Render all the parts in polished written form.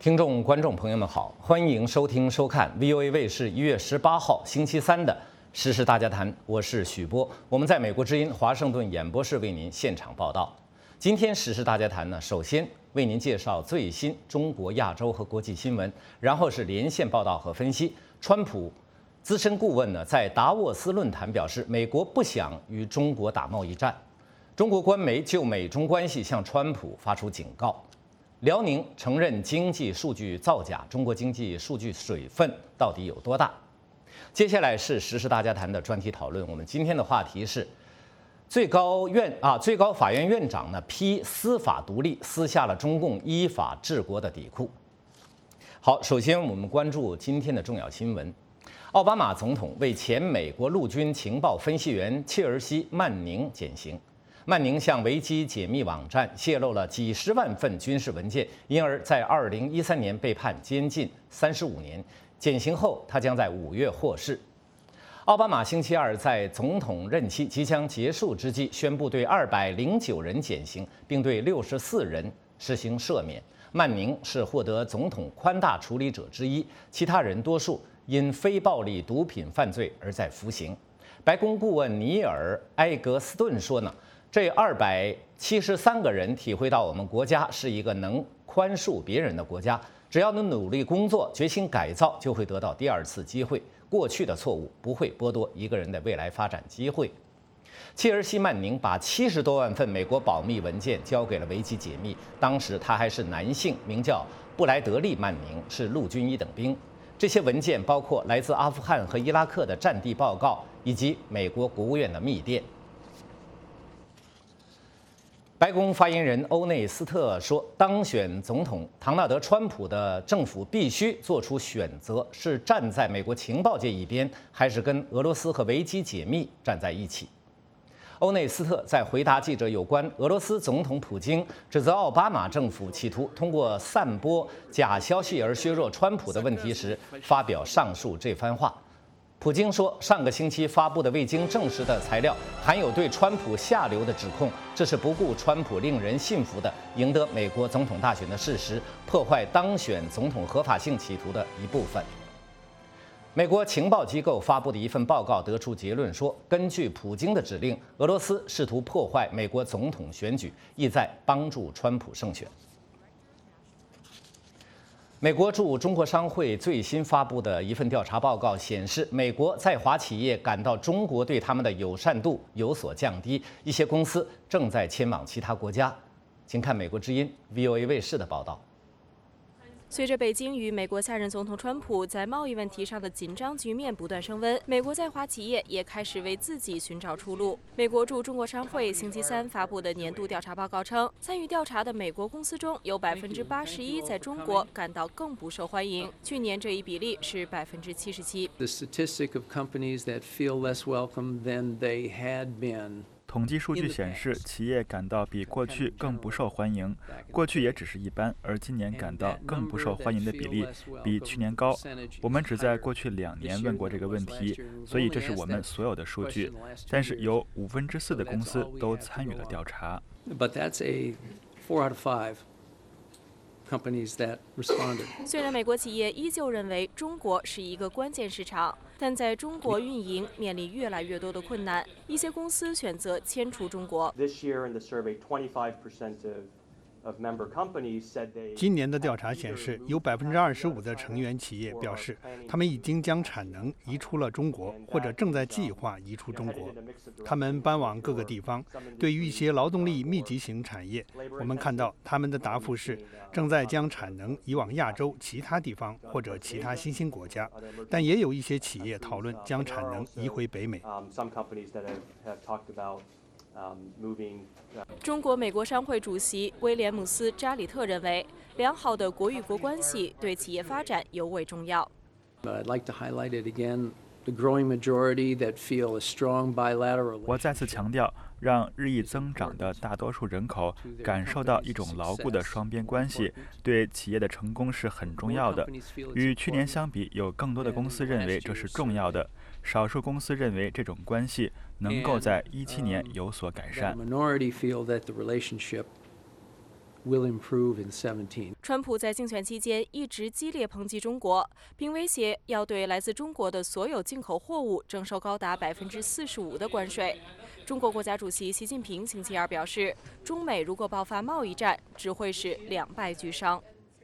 听众、观众朋友们好，欢迎收听、收看 VOA 卫视1月18号星期三的《时事大家谈》，我是许波，我们在美国之音华盛顿演播室为您现场报道。今天《时事大家谈》呢，首先为您介绍最新中国、亚洲和国际新闻，然后是连线报道和分析。川普资深顾问呢，在达沃斯论坛表示，美国不想与中国打贸易战。中国官媒就美中关系向川普发出警告。辽宁承认经济数据造假，中国经济数据水分到底有多大？接下来是时事大家谈的专题讨论。我们今天的话题是最高法院院长呢批司法独立，撕下了中共依法治国的底裤。好，首先我们关注今天的重要新闻。奥巴马总统为前美国陆军情报分析员切尔西·曼宁减刑。曼宁向维基解密网站泄露了几十万份军事文件，因而在2013年被判监禁35年。减刑后，他将在5月获释。奥巴马星期二在总统任期即将结束之际，宣布对209人减刑，并对64人实行赦免。曼宁是获得总统宽大处理者之一，其他人多数因非暴力毒品犯罪而在服刑。白宫顾问尼尔·埃格斯顿说呢，这273个人体会到我们国家是一个能宽恕别人的国家，只要能努力工作、决心改造，就会得到第二次机会。过去的错误不会剥夺一个人的未来发展机会。切尔西·曼宁把70多万份美国保密文件交给了维基解密，当时他还是男性，名叫布莱德利·曼宁，是陆军一等兵。这些文件包括来自阿富汗和伊拉克的战地报告，以及美国国务院的密电。白宫发言人欧内斯特说，当选总统唐纳德·川普的政府必须做出选择，是站在美国情报界一边，还是跟俄罗斯和维基解密站在一起。欧内斯特在回答记者有关俄罗斯总统普京指责奥巴马政府企图通过散播假消息而削弱川普的问题时，发表上述这番话。普京说，上个星期发布的未经证实的材料含有对川普下流的指控，这是不顾川普令人信服的赢得美国总统大选的事实，破坏当选总统合法性企图的一部分。美国情报机构发布的一份报告得出结论说，根据普京的指令，俄罗斯试图破坏美国总统选举，意在帮助川普胜选。美国驻中国商会最新发布的一份调查报告显示，美国在华企业感到中国对他们的友善度有所降低，一些公司正在迁往其他国家。请看美国之音 VOA 卫视的报道。 随着北京与美国下任总统川普在贸易问题上的紧张局面不断升温，美国在华企业也开始为自己寻找出路。美国驻中国商会星期三发布的年度调查报告称，参与调查的美国公司中有81%在中国感到更不受欢迎，去年这一比例是77%。 The statistic of companies that feel less welcome than they had been. 统计数据显示，企业感到比过去更不受欢迎。过去也只是一般，而今年感到更不受欢迎的比例比去年高。我们只在过去2年问过这个问题，所以这是我们所有的数据。但是有4%的公司都参与了调查。 But that's a 4 out of 5. Companies that responded. 虽然美国企业依旧认为中国是一个关键市场，但在中国运营面临越来越多的困难，一些公司选择迁出中国。 今年的调查显示，有25%的成员企业表示，他们已经将产能移出了中国，或者正在计划移出中国。他们搬往各个地方。对于一些劳动力密集型产业，我们看到他们的答复是正在将产能移往亚洲其他地方或者其他新兴国家。但也有一些企业讨论将产能移回北美。 中国美国商会主席威廉姆斯·扎里特认为，良好的国与国关系对企业发展尤为重要。 我再次强调，让日益增长的大多数人口感受到一种牢固的双边关系，对企业的成功是很重要的。与去年相比，有更多的公司认为这是重要的，少数公司认为这种关系能够在17年有所改善。 will improve in 17. 川普在竞选期间一直激烈抨击中国，并威胁要对来自中国的所有进口货物征收高达45%的关税。中国国家主席习近平星期二表示，中美如果爆发贸易战，只会是两败俱伤。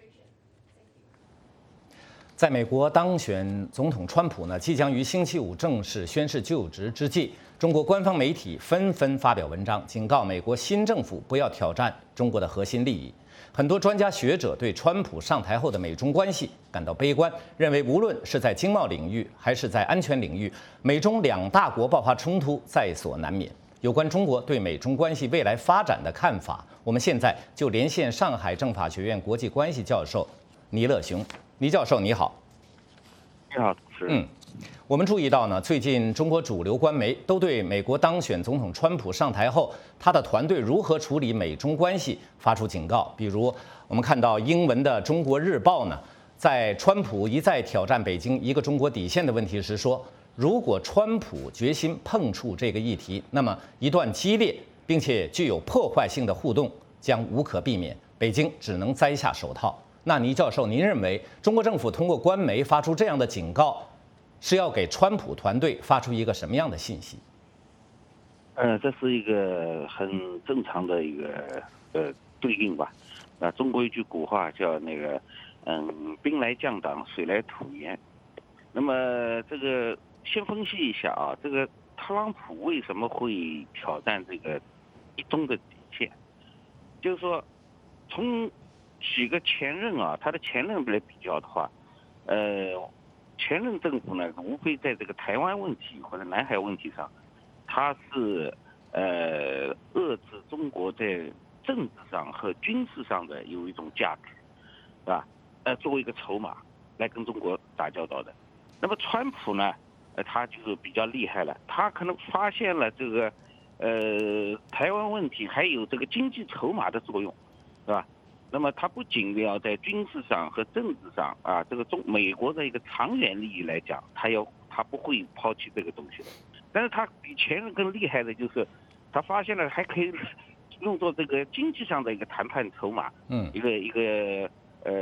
在美国当选总统川普呢即将于星期五正式宣誓就职之际，中国官方媒体纷纷发表文章，警告美国新政府不要挑战中国的核心利益。很多专家学者对川普上台后的美中关系感到悲观，认为无论是在经贸领域还是在安全领域，美中两大国爆发冲突在所难免。有关中国对美中关系未来发展的看法，我们现在就连线上海政法学院国际关系教授倪乐雄。倪教授，你好。 你好，主持人。 我们注意到呢，最近中国主流官媒都对美国当选总统川普上台后，他的团队如何处理美中关系发出警告。比如，我们看到英文的《中国日报》呢，在川普一再挑战北京一个中国底线的问题时说，如果川普决心碰触这个议题，那么一段激烈并且具有破坏性的互动将无可避免，北京只能摘下手套。那倪教授，您认为中国政府通过官媒发出这样的警告，是要给川普团队发出一个什么样的信息？ 这是一个很正常的一个对应吧。中国一句古话叫那个兵来将挡，水来土掩。那么这个先分析一下啊，这个特朗普为什么会挑战这个一中的底线？就是说，从几个前任啊，他的前任来比较的话，前任政府呢，无非在这个台湾问题或者南海问题上，他是遏制中国在政治上和军事上的有一种价值，是吧？作为一个筹码来跟中国打交道的。那么川普呢，他就是比较厉害了，他可能发现了这个台湾问题还有这个经济筹码的作用，是吧？那么他不仅要在军事上和政治上啊，这个美国的一个长远利益来讲，他不会抛弃这个东西的。但是他比前任更厉害的就是，他发现了还可以用作这个经济上的一个谈判筹码，一个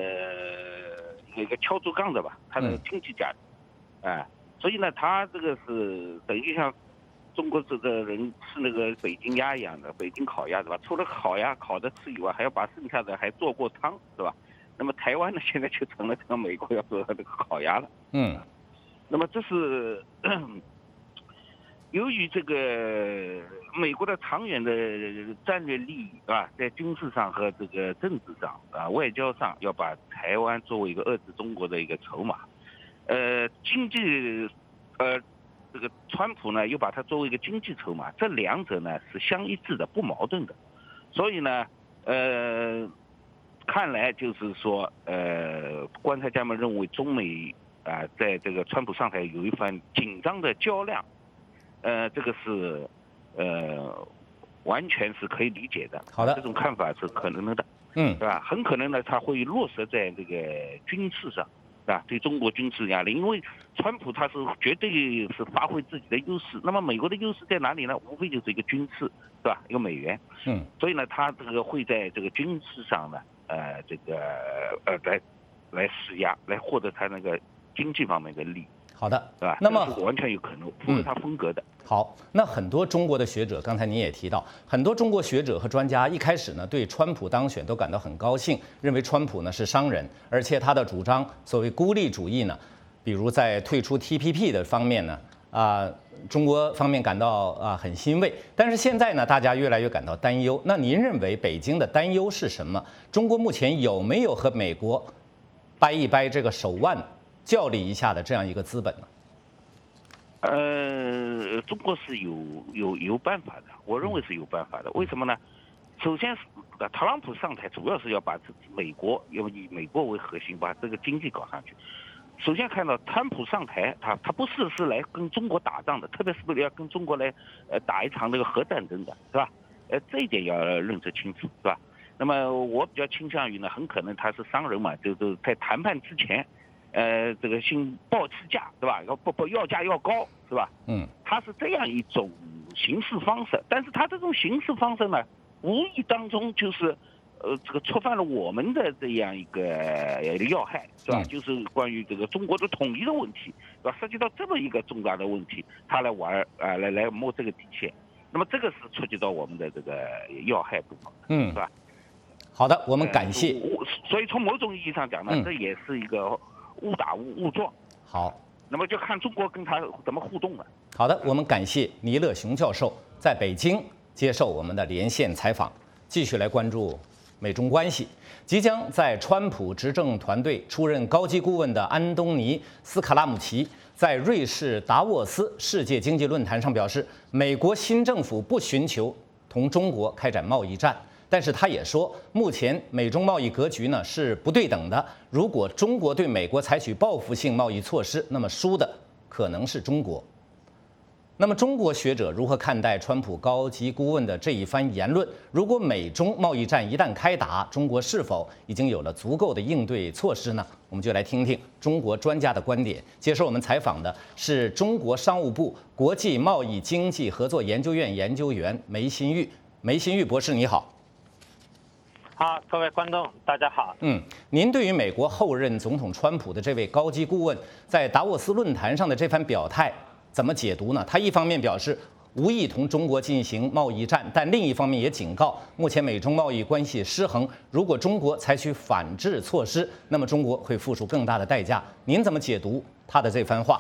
敲竹杠的吧，他的经济价值，所以呢，他这个是等于像中国这个人吃那个北京鸭一样的，北京烤鸭，对吧？除了烤鸭烤着吃以外，还要把剩下的还做过汤，是吧？那么台湾呢，现在就成了这个美国要做的这个烤鸭了。那么这是由于这个美国的长远的战略利益啊，在军事上和这个政治上啊，外交上要把台湾作为一个遏制中国的一个筹码，经济这个川普呢又把它作为一个经济筹码，这两者呢是相一致的，不矛盾的。所以呢，看来就是说，观察家们认为中美在这个川普上台有一番紧张的较量，这个是完全是可以理解的。 好的， 这种看法是可能的，是吧？很可能呢，它会落实在这个军事上。啊，对中国军事压力，因为川普他是绝对是发挥自己的优势。那么美国的优势在哪里呢？无非就是一个军事，是吧？一个美元。所以呢，他这个会在这个军事上呢，这个来施压，来获得他那个经济方面的利益。 好的， 对吧？ 那么完全有可能符合他风格的。 好，那很多中国的学者，刚才您也提到，很多中国学者和专家一开始呢对川普当选都感到很高兴，认为川普呢是商人，而且他的主张所谓孤立主义呢，比如在退出 TPP 的方面呢，中国方面感到很欣慰。但是现在呢，大家越来越感到担忧。那您认为北京的担忧是什么？中国目前有没有和美国掰一掰这个手腕，较力一下的这样一个资本呢？ 中国是有办法的，我认为是有办法的。为什么呢？首先，特朗普上台主要是要把美国，要以美国为核心，把这个经济搞上去。首先看到特朗普上台，他不是来跟中国打仗的，特别是要跟中国来打一场那个核战争的，是吧？这一点要认识清楚，是吧？那么我比较倾向于呢，很可能他是商人嘛，就是在谈判之前。这个先报次价，对吧？要价要高，是吧？他是这样一种行事方式，但是他这种行事方式呢，无意当中就是这个触犯了我们的这样一个要害，是吧？就是关于这个中国的统一的问题，是吧？涉及到这么一个重大的问题，他来玩来摸这个底线，那么这个是触及到我们的这个要害部分，是吧？ 好的，我们感谢。 所以从某种意义上讲呢，这也是一个误打误撞。 好， 那么就看中国跟他怎么互动了。 好的，我们感谢倪乐雄教授在北京接受我们的连线采访，继续来关注美中关系。即将在川普执政团队出任高级顾问的安东尼·斯卡拉姆齐在瑞士达沃斯世界经济论坛上表示，美国新政府不寻求同中国开展贸易战。但是他也说，目前美中贸易格局呢是不对等的。如果中国对美国采取报复性贸易措施，那么输的可能是中国。那么中国学者如何看待川普高级顾问的这一番言论？如果美中贸易战一旦开打，中国是否已经有了足够的应对措施呢？我们就来听听中国专家的观点。接受我们采访的是中国商务部国际贸易经济合作研究院研究员梅新玉。梅新玉博士，你好。 好，各位观众，大家好。 您对于美国后任总统川普的这位高级顾问在达沃斯论坛上的这番表态怎么解读呢？他一方面表示无意同中国进行贸易战，但另一方面也警告，目前美中贸易关系失衡，如果中国采取反制措施，那么中国会付出更大的代价。您怎么解读他的这番话？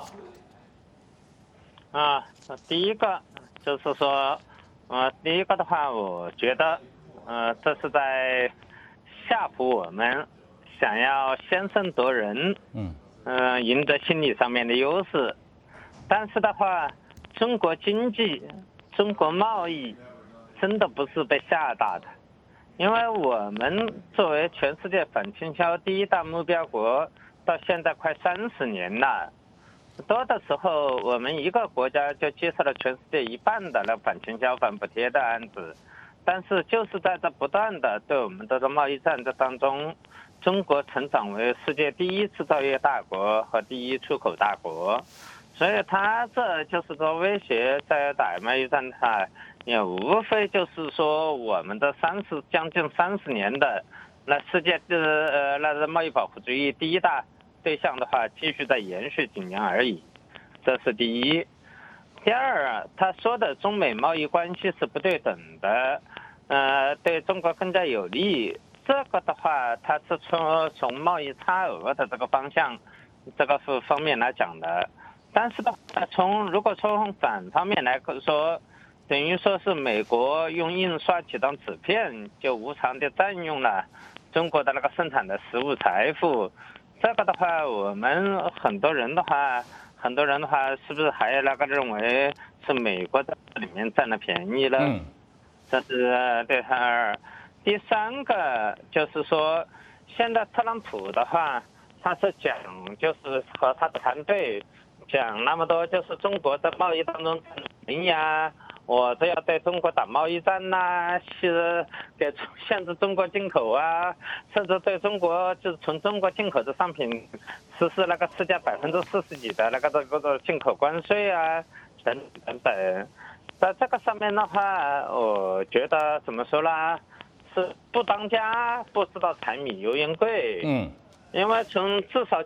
第一个就是说，第一个的话，我觉得。这是在吓唬我们，想要先声夺人，赢得心理上面的优势。但是的话，中国经济、中国贸易真的不是被吓大的，因为我们作为全世界反倾销第一大目标国，到现在快30年了。多的时候，我们一个国家就接受了全世界一半的那反倾销、反补贴的案子。但是就是在这不断的对我们这个贸易战这当中，中国成长为世界第一制造业大国和第一出口大国，所以他这就是说威胁在打贸易战，它也无非就是说我们的将近30年的那世界那贸易保护主义第一大对象的话，继续在延续几年而已，这是第一。第二，他说的中美贸易关系是不对等的，对中国更加有利。这个的话，他是从贸易差额的这个方向，这个方面来讲的。但是的话，如果从反方面来说，等于说是美国用印刷几张纸片就无偿的占用了中国的那个生产的实物财富。这个的话，我们很多人的话，是不是还认为是美国在里面占了便宜了？这是第二。第三个就是说，现在特朗普的话，他是讲就是和他的团队讲那么多，就是中国在贸易当中人呀，我这要对中国打贸易战呐，是给限制中国进口啊，甚至对中国就是从中国进口的商品实施那个世界40%几的那个这个进口关税啊，等等。在这个上面的话，我觉得怎么说呢？是不当家不知道柴米油盐贵。因为从至少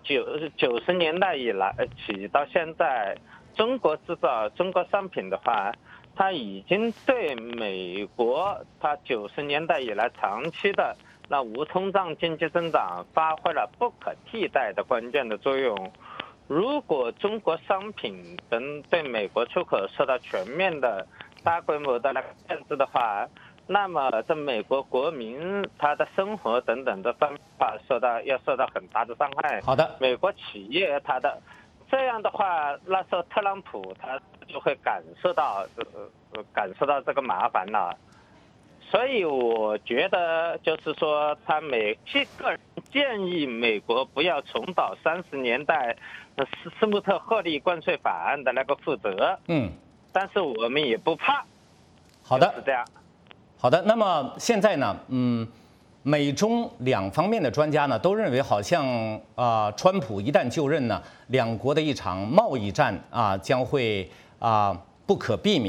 90年代以来起到现在，中国制造中国商品的话，它已经对美国它90年代以来长期的那无通胀经济增长发挥了不可替代的关键的作用。如果中国商品等对美国出口受到全面的大规模的那个限制的话，那么这美国国民他的生活等等的方面要受到很大的伤害。 好的， 美国企业他的这样的话，那时候特朗普他就会感受到这个麻烦了。所以我觉得就是说，他个人建议美国不要重蹈30年代斯穆特霍利关税法案的那个覆辙。但是我们也不怕。 好的， 是这样。 好的，那么现在呢，美中两方面的专家呢都认为，好像川普一旦就任呢，两国的一场贸易战将会不可避免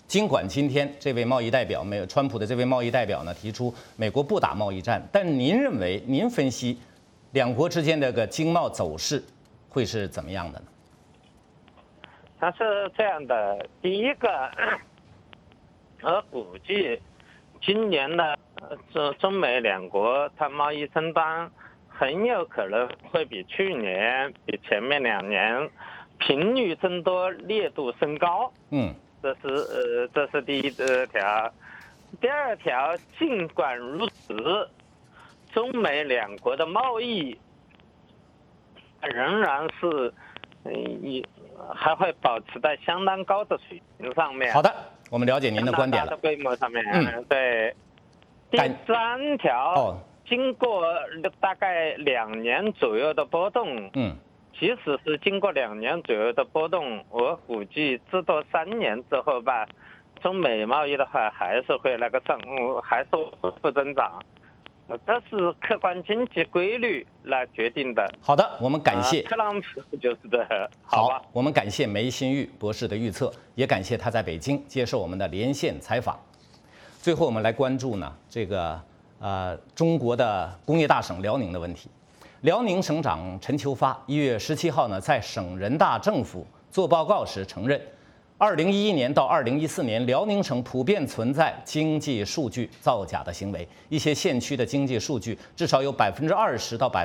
尽管今天这位贸易代表，川普的这位贸易代表呢提出美国不打贸易战，但您认为，您分析两国之间的个经贸走势会是怎么样的呢？ 它是这样的，第一个，我估计今年的中美两国它贸易争端很有可能会比去年、比前面2年频率增多、烈度升高。这是第一条。第二条，尽管如此，中美两国的贸易仍然是还会保持在相当高的水平上面。 好的，我们了解您的观点了。 大的规模上面，对。第3条，经过大概2年左右的波动，即使是经过2年左右的波动，我估计至多3年之后吧，中美贸易的话还是会还是负增长。这是客观经济规律来决定的。 好的，我们感谢特朗普就是的。 好，我们感谢梅新玉博士的预测，也感谢他在北京接受我们的连线采访。最后，我们来关注呢这个中国的工业大省辽宁的问题。辽宁省长陈求发1月17号呢在省人大政府做报告时承认，2011年到2014年，辽宁省普遍存在经济数据造假的行为。一些县区的经济数据至少有20%到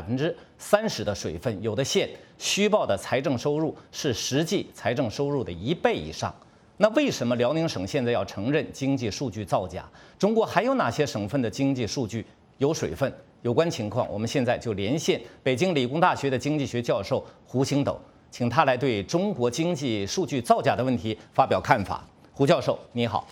30%的水分，有的县虚报的财政收入是实际财政收入的1倍以上。那为什么辽宁省现在要承认经济数据造假？中国还有哪些省份的经济数据有水分？有关情况，我们现在就连线北京理工大学的经济学教授胡星斗，请他来对中国经济数据造假的问题发表看法。胡教授，你好。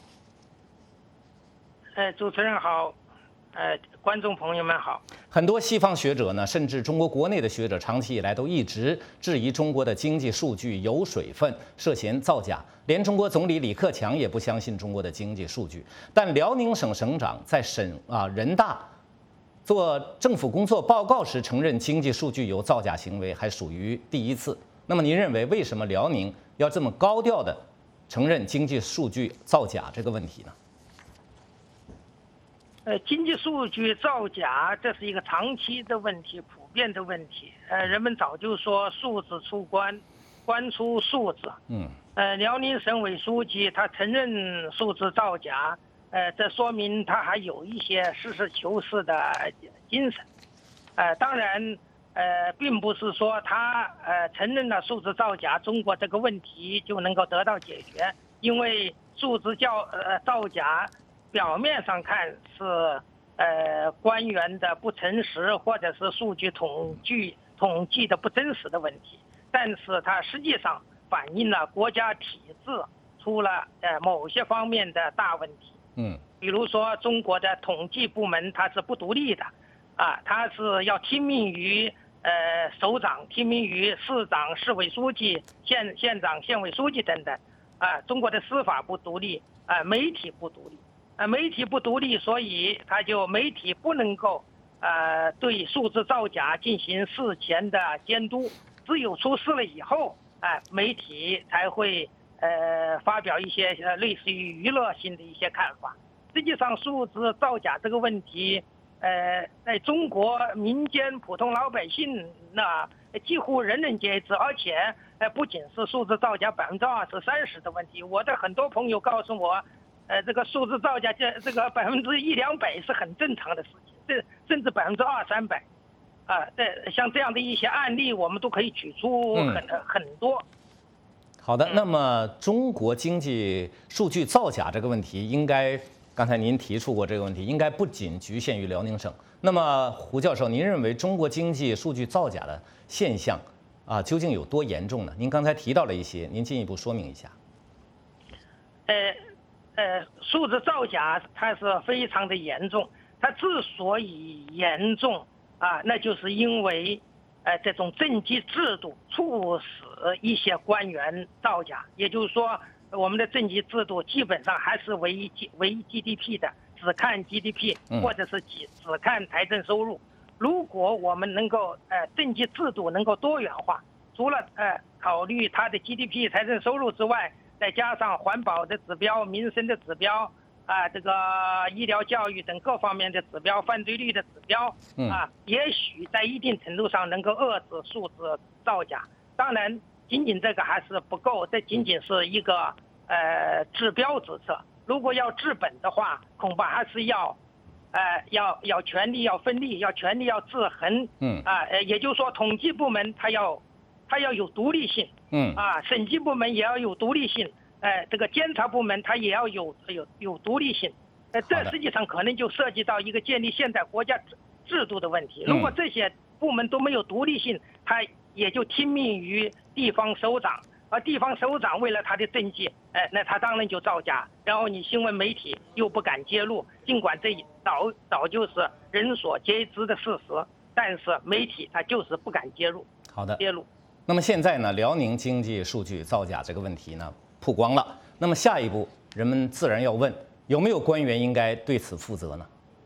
主持人好，观众朋友们好。 很多西方学者呢，甚至中国国内的学者，长期以来都一直质疑中国的经济数据有水分，涉嫌造假。连中国总理李克强也不相信中国的经济数据。但辽宁省省长在人大做政府工作报告时承认经济数据有造假行为，还属于第一次。那么您认为为什么辽宁要这么高调的承认经济数据造假这个问题呢？ 经济数据造假这是一个长期的问题，普遍的问题。人们早就说数字出关，关出数字。辽宁省委书记他承认数字造假，这说明他还有一些实事求是的精神。当然，并不是说他承认了数字造假，中国这个问题就能够得到解决，因为数字造假表面上看是官员的不诚实，或者是数据统计的不真实的问题，但是它实际上反映了国家体制出了某些方面的大问题。比如说中国的统计部门它是不独立的，它是要听命于首长，听命于市长、市委书记、县长、县委书记等等。中国的司法不独立，媒体不独立。媒体不独立，所以媒体不能够对数字造假进行事前的监督，只有出事了以后，媒体才会发表一些类似于娱乐性的一些看法。实际上，数字造假这个问题，在中国民间普通老百姓几乎人人皆知，而且不仅是数字造假20%、30%的问题，我的很多朋友告诉我。这个数字造假，这个100%-200%是很正常的事情，甚至200%-300%，像这样的一些案例，我们都可以举出很多。 好的，那么中国经济数据造假这个问题，刚才您提出过这个问题，应该不仅局限于辽宁省。那么胡教授，您认为中国经济数据造假的现象究竟有多严重呢？您刚才提到了一些，您进一步说明一下。 数字造假它是非常的严重，它之所以严重那就是因为这种政绩制度促使一些官员造假，也就是说我们的政绩制度基本上还是唯 GDP 的，只看 GDP 或者是只看财政收入。如果我们能够政绩制度能够多元化，除了考虑它的 GDP 财政收入之外， 再加上环保的指标、民生的指标这个医疗教育等各方面的指标、犯罪率的指标也许在一定程度上能够遏制数字造假。当然，仅仅这个还是不够，这仅仅是一个治标之策。如果要治本的话，恐怕还是要权力要分立，权力要制衡。也就是说，统计部门它要有独立性。审计部门也要有独立性。这个监察部门它也要有独立性。这实际上可能就涉及到一个建立现代国家制度的问题。如果这些部门都没有独立性，它也就听命于地方首长。而地方首长为了他的政绩，那他当然就造假，然后你新闻媒体又不敢揭露，尽管这早就是人所皆知的事实，但是媒体他就是不敢揭露。 好的，揭露。那么现在呢，辽宁经济数据造假这个问题呢曝光了，那么下一步人们自然要问，有没有官员应该对此负责呢？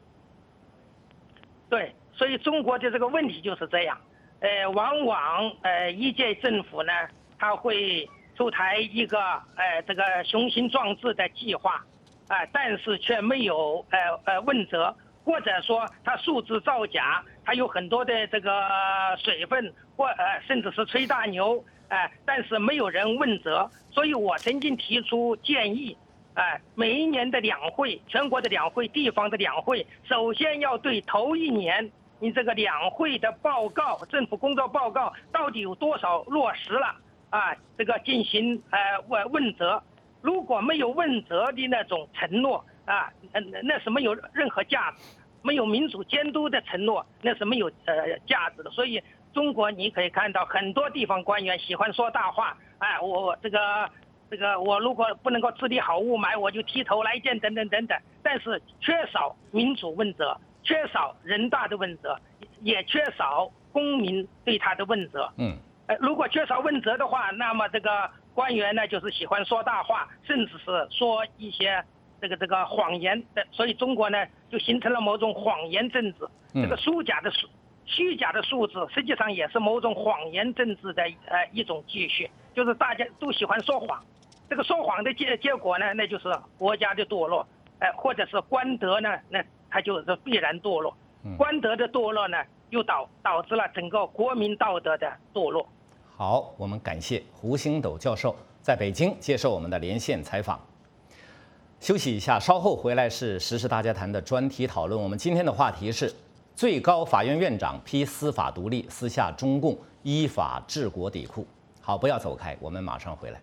对，所以中国的这个问题就是这样，往往一届政府呢，他会出台一个这个雄心壮志的计划，但是却没有问责，或者说他数字造假，他有很多的这个水分，或甚至是吹大牛，但是没有人问责。所以我曾经提出建议，每一年的两会，全国的两会、地方的两会，首先要对头一年你这个两会的报告、政府工作报告到底有多少落实了。这个进行问责，如果没有问责的那种承诺那是没有任何价值，没有民主监督的承诺，那是没有价值的。所以中国你可以看到很多地方官员喜欢说大话，我这个我如果不能够治理好雾霾，我就剃头来见等等等等，但是缺少民主问责，缺少人大的问责，也缺少公民对他的问责。如果缺少问责的话，那么这个官员呢，就是喜欢说大话，甚至是说一些这个谎言的，所以中国呢就形成了某种谎言政治。这个虚假的数字，实际上也是某种谎言政治的一种继续，就是大家都喜欢说谎。这个说谎的结果呢，那就是国家的堕落，或者是官德呢，那它就是必然堕落。官德的堕落呢，又导致了整个国民道德的堕落。 好，我们感谢胡星斗教授在北京接受我们的连线采访。休息一下，稍后回来是时事大家谈的专题讨论。我们今天的话题是最高法院院长批司法独立，撕下中共依法治国底裤。好，不要走开，我们马上回来。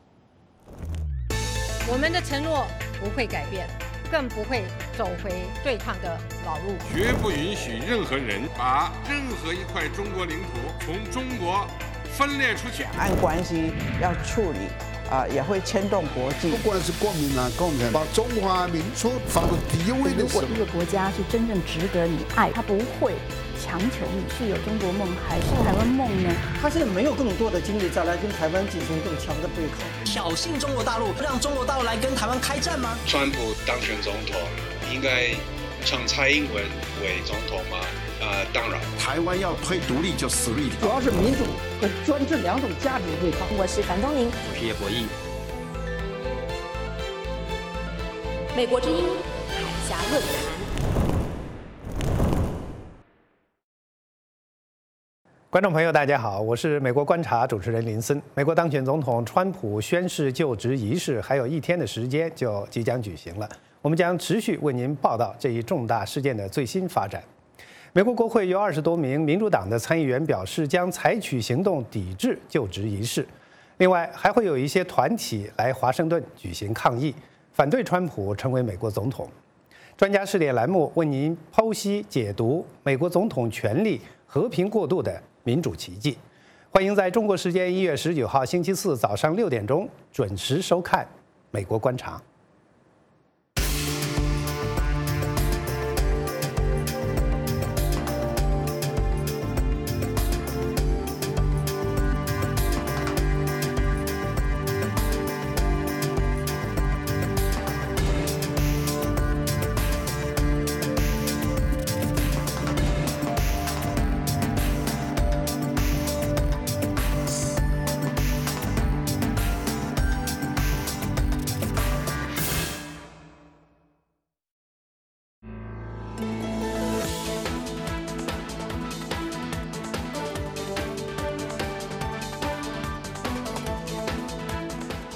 我们的承诺不会改变，更不会走回对抗的老路， 绝不允许任何人把任何一块中国领土从中国分裂出去。 两岸关系要处理也会牵动国际。 不管是国民党、共产党，把中华民族放到第一位的时候， 如果一个国家是真正值得你爱，他不会强求你是有中国梦还是台湾梦呢？ 他现在没有更多的精力再来跟台湾进行更强的对抗， 挑衅中国大陆，让中国大陆来跟台湾开战吗？ 川普当选总统，应该让蔡英文为总统吗？当然， 台湾要推独立就死路一条。 主要是民主和专制两种价值对抗。 我是樊东宁， 我是叶博弈。 美国之音海峡论坛。 观众朋友，大家好，我是美国观察主持人林森。美国当选总统川普宣誓就职仪式还有1天的时间就即将举行了，我们将持续为您报道这一重大事件的最新发展。美国国会有20多名民主党的参议员表示将采取行动抵制就职仪式，另外还会有一些团体来华盛顿举行抗议，反对川普成为美国总统。专家视点栏目为您剖析解读美国总统权力和平过渡的民主奇迹。欢迎在中国时间1月19号星期四早上6点钟准时收看《美国观察》。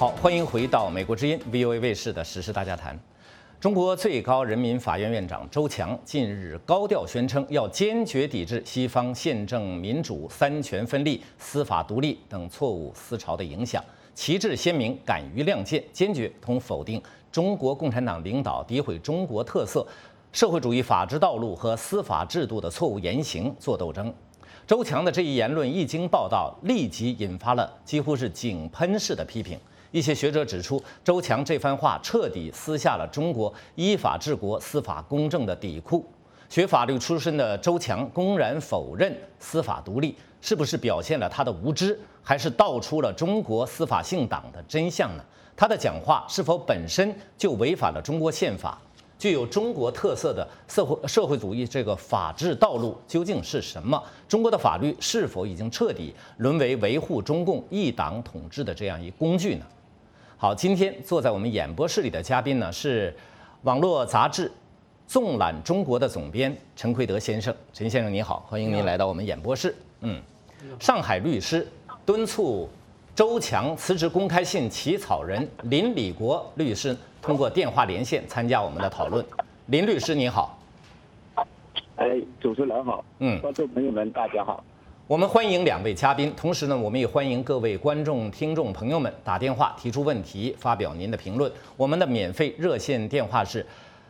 好，欢迎回到美国之音 VOA 卫视的时事大家谈。中国最高人民法院院长周强近日高调宣称，要坚决抵制西方宪政民主、三权分立、司法独立等错误思潮的影响，旗帜鲜明，敢于亮剑，坚决同否定中国共产党领导诋毁中国特色、社会主义法治道路和司法制度的错误言行作斗争。周强的这一言论一经报道，立即引发了几乎是井喷式的批评。一些学者指出，周强这番话彻底撕下了中国依法治国、司法公正的底裤。学法律出身的周强公然否认司法独立，是不是表现了他的无知，还是道出了中国司法性党的真相呢？他的讲话是否本身就违反了中国宪法？具有中国特色的社会主义这个法治道路究竟是什么？中国的法律是否已经彻底沦为维护中共一党统治的这样一工具呢？好，今天坐在我们演播室里的嘉宾呢是网络杂志《纵览中国》的总编陈奎德先生。陈先生你好，欢迎您来到我们演播室。上海律师敦促周强辞职公开信起草人林礼国律师通过电话连线参加我们的讨论。林律师你好。 主持人好，观众朋友们大家好。 我们欢迎两位嘉宾，同时呢，我们也欢迎各位观众、听众朋友们打电话提出问题，发表您的评论。我们的免费热线电话是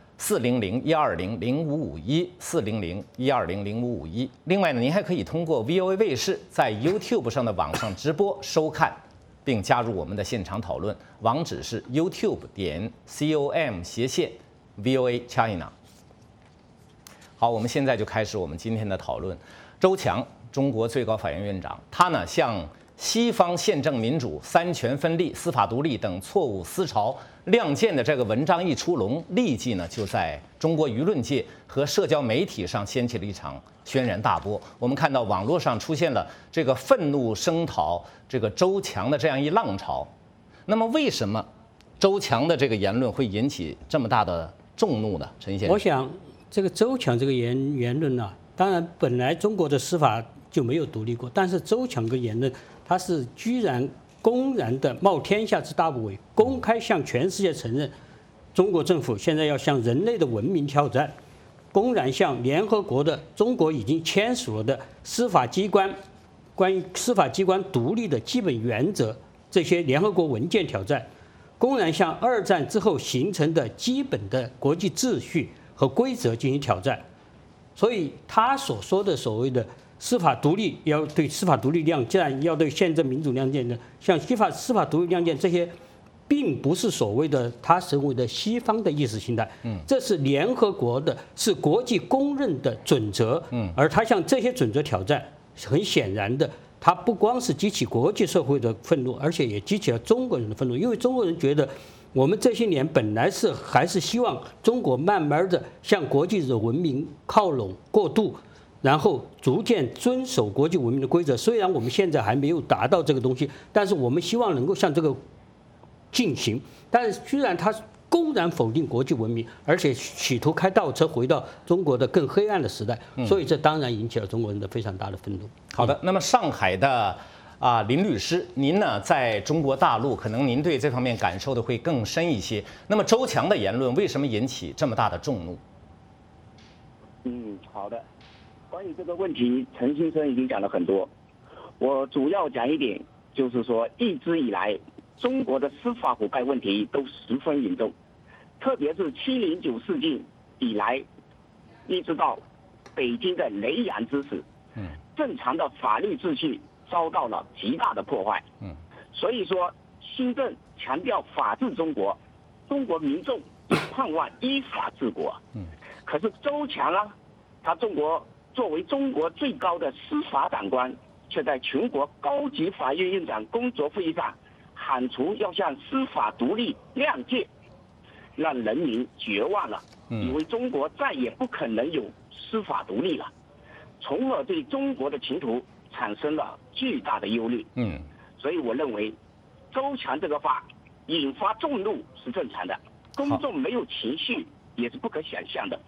400-120-0551，400-120-0551。另外呢，您还可以通过 VOA 卫视在 YouTube 上的网上直播收看，并加入我们的现场讨论。网址是 youtube.com/VOA China。好，我们现在就开始我们今天的讨论。周强，中国最高法院院长，他呢向西方宪政民主、三权分立、司法独立等错误思潮亮剑的这个文章一出笼，立即呢就在中国舆论界和社交媒体上掀起了一场轩然大波。我们看到网络上出现了这个愤怒声讨这个周强的这样一浪潮。那么为什么周强的这个言论会引起这么大的众怒呢？陈先生， 我想这个周强这个言论呢，当然本来中国的司法就没有独立过，但是周强的言论，他是居然公然的冒天下之大不韪，公开向全世界承认，中国政府现在要向人类的文明挑战，公然向联合国的中国已经签署了的司法机关关于司法机关独立的基本原则这些联合国文件挑战，公然向二战之后形成的基本的国际秩序和规则进行挑战。所以他所说的所谓的司法独立，要对司法独立亮剑，要对宪政民主亮剑的，像司法独立亮剑这些，并不是所谓的他所谓的西方的意识形态，这是联合国的，是国际公认的准则，而他向这些准则挑战，很显然的，他不光是激起国际社会的愤怒，而且也激起了中国人的愤怒，因为中国人觉得，我们这些年本来还是希望中国慢慢的向国际的文明靠拢过渡，然后逐渐遵守国际文明的规则。虽然我们现在还没有达到这个东西，但是我们希望能够向这个进行。但是居然他公然否定国际文明，而且企图开倒车回到中国的更黑暗的时代，所以这当然引起了中国人的非常大的愤怒。 好的，那么上海的林律师，您呢在中国大陆，可能您对这方面感受的会更深一些。那么周强的言论为什么引起这么大的众怒？ 好的。关于这个问题，陈先生已经讲了很多。我主要讲一点，就是说一直以来，中国的司法腐败问题都十分严重，特别是709事件以来，一直到北京的雷洋之死，正常的法律秩序遭到了极大的破坏。所以说，新政强调法治中国，中国民众就盼望依法治国。可是周强啊，他作为中国最高的司法长官，却在全国高级法院院长工作会议上喊出要向司法独立亮剑，让人民绝望了，以为中国再也不可能有司法独立了，从而对中国的前途产生了巨大的忧虑。所以我认为周强这个话引发众怒是正常的，公众没有情绪也是不可想象的。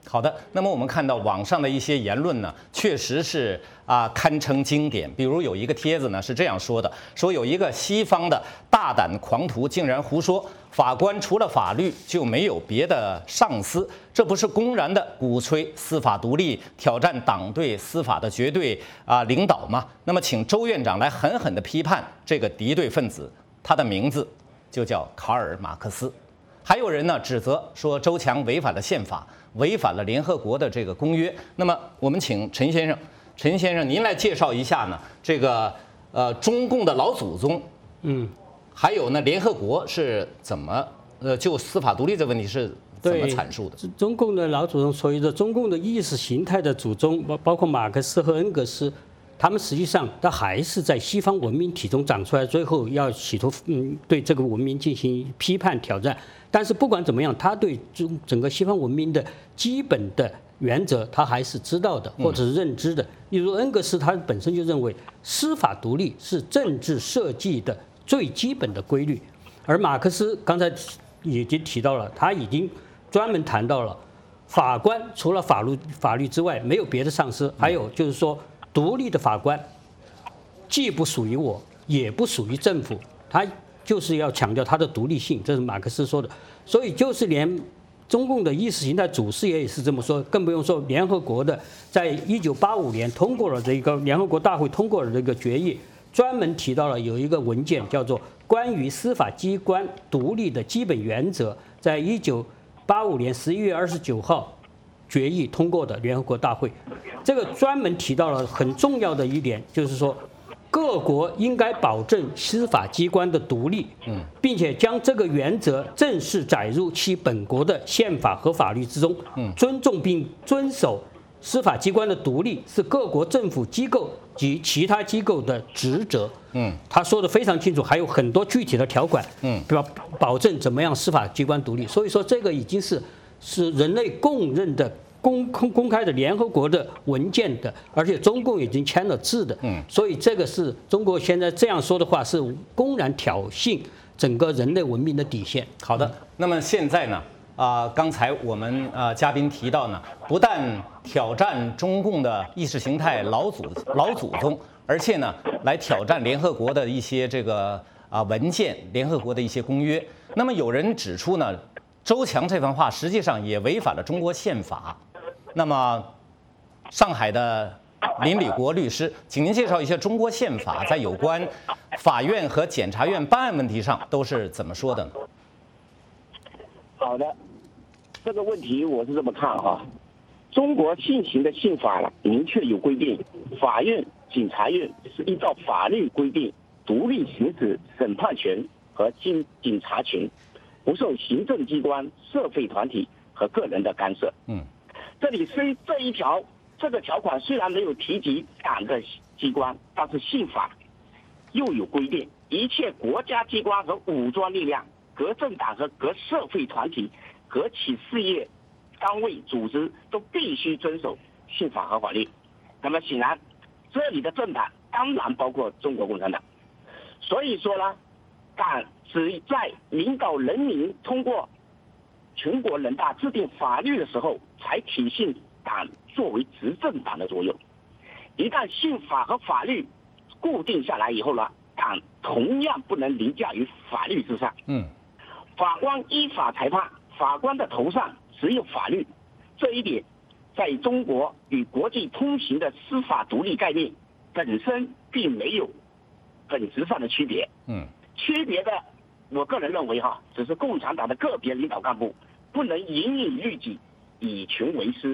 好的，那么我们看到网上的一些言论呢，确实是堪称经典。比如有一个帖子呢是这样说的：说有一个西方的大胆狂徒竟然胡说，法官除了法律就没有别的上司，这不是公然的鼓吹司法独立，挑战党对司法的绝对领导吗？那么请周院长来狠狠地批判这个敌对分子，他的名字就叫卡尔马克思。还有人呢指责说周强违反了宪法，违反了联合国的这个公约。那么我们请陈先生您来介绍一下呢，这个中共的老祖宗，还有呢联合国是怎么就司法独立这个问题是怎么阐述的？ 中共的老祖宗，所谓的中共的意识形态的祖宗，包括马克思和恩格斯，他们实际上他还是在西方文明体中长出来，最后要企图对这个文明进行批判挑战。但是不管怎么样，他对整个西方文明的基本的原则，他还是知道的，或者是认知的。例如恩格斯，他本身就认为司法独立是政治设计的最基本的规律，而马克思刚才已经提到了，他已经专门谈到了法官除了法律之外没有别的上司，还有就是说独立的法官既不属于我，也不属于政府，他就是要强调它的独立性，这是马克思说的。所以就是连中共的意识形态祖师爷也是这么说，更不用说联合国的在1985年通过了这个联合国大会通过了这个决议，专门提到了有一个文件叫做《关于司法机关独立的基本原则》，在1985年11月29号决议通过的联合国大会。这个专门提到了很重要的一点，就是说各国应该保证司法机关的独立，并且将这个原则正式载入其本国的宪法和法律之中。尊重并遵守司法机关的独立是各国政府机构及其他机构的职责。他说的非常清楚，还有很多具体的条款，保证怎么样司法机关独立。所以说，这个已经是人类公认的。公开的联合国的文件的，而且中共已经签了字的，所以这个是中国现在这样说的话，是公然挑衅整个人类文明的底线。 好的，那么现在呢，刚才我们嘉宾提到呢，不但挑战中共的意识形态老祖宗，而且呢，来挑战联合国的一些这个文件，联合国的一些公约。那么有人指出呢，周强这番话实际上也违反了中国宪法。那么，上海的林礼国律师，请您介绍一下中国宪法在有关法院和检察院办案问题上都是怎么说的呢？ 好的，这个问题我是这么看哈。中国现行的宪法明确有规定，法院、检察院是依照法律规定独立行使审判权和检察权，不受行政机关、社会团体和个人的干涉。这里虽这个条款虽然没有提及党的机关，但是宪法又有规定，一切国家机关和武装力量、各政党和各社会团体、各企事业单位组织都必须遵守宪法和法律。那么显然，这里的政党当然包括中国共产党。所以说呢，党只在领导人民通过全国人大制定法律的时候，才体现党作为执政党的作用。一旦宪法和法律固定下来以后呢，党同样不能凌驾于法律之上。法官依法裁判，法官的头上只有法律，这一点在中国与国际通行的司法独立概念本身并没有本质上的区别。区别的，我个人认为只是共产党的个别领导干部不能严以律己，以权为师，